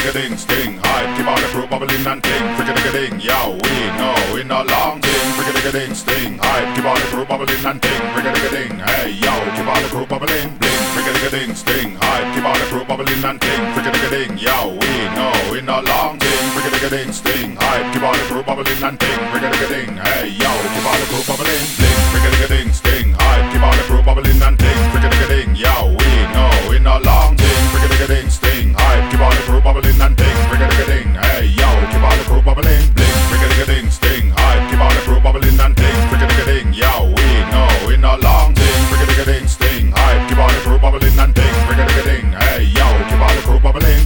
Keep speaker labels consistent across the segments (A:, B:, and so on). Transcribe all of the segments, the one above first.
A: ding, sting, hype, keep all the crew bubbling and ting, frigga-digga-ding, yo, we know in a long ting, frigga-digga-ding, sting, hype, keep all the crew bubbling and ting, frigga-digga-ding, hey, yo, keep all the crew bubbling, bling, frigga-digga-ding, sting, hype, keep all the crew bubbling and ting, frigga-digga-ding, yo, we know in a long ting, frigga-digga-ding, sting, hype, keep all the crew bubbling and ting, frigga-digga-ding, hey, yo, keep all the crew bubbling, bling, frigga-digga-ding, sting, hype, keep all the crew bubbling and ting, frigga-digga-ding, yo, we know in a long ting, frigga-digga-ding, sting, hype, keep all the crew bubbling and ting, frigga-digga-ding, hey, yo, keep all the crew bubbling, bling, frigga-digga-ding, sting, hype, keep all the crew bubbling and ting, frigga-digga-ding, yo, we know in a long ting, frigga-digga-ding, sting, hype, keep all the crew bubbling and ting, frigga-digga-ding, hey, yo, keep all the crew bubbling.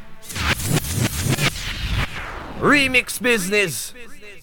B: Remix business.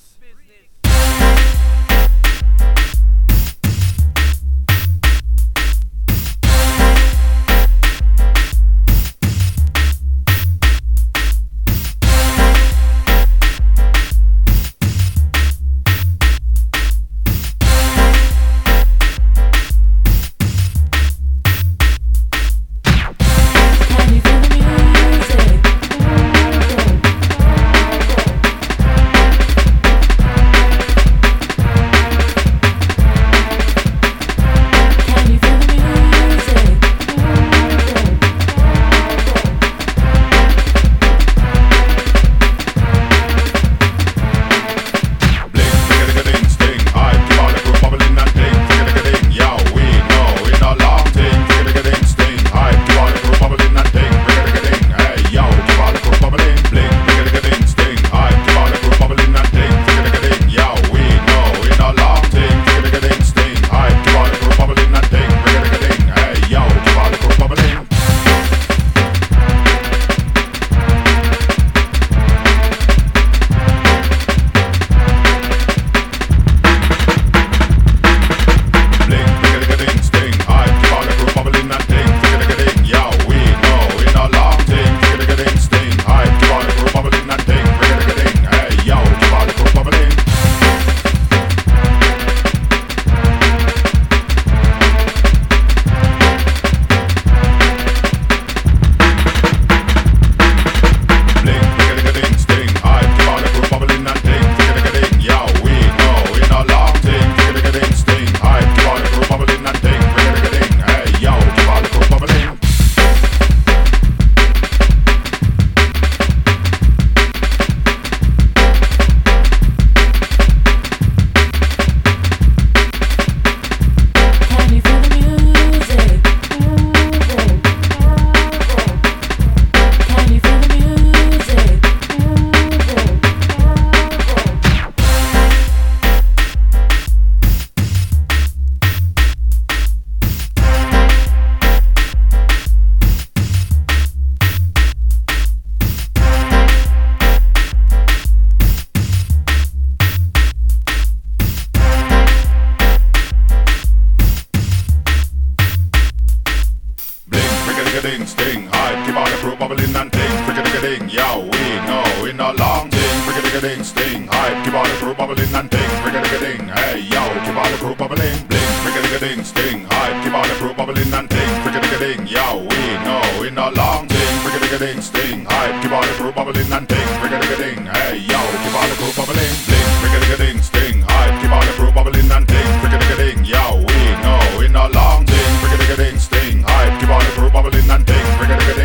A: Frigga-digga-ding, sting, hype, keep all the crew bubbling and ting, frigga-digga-ding, yo, we know in a long ting, frigga-digga-ding, sting, hype, keep all the crew bubbling and ting, frigga-digga-ding, hey, yo, keep all the crew bubbling, bling, frigga-digga-ding, sting, hype, keep all the crew bubbling and ting, frigga-digga-ding, yo, we know in a long ting, frigga-digga-ding, sting, hype, keep all the crew bubbling and ting, frigga-digga-ding, hey, yo, keep all the crew bubbling, bling, frigga-digga-ding, sting, hype, keep all the crew bubbling and ting, frigga-digga-ding, yo, we know in a long ting, frigga-digga-ding, sting, hype, keep all the crew bubbling and ting, frigga-digga-ding.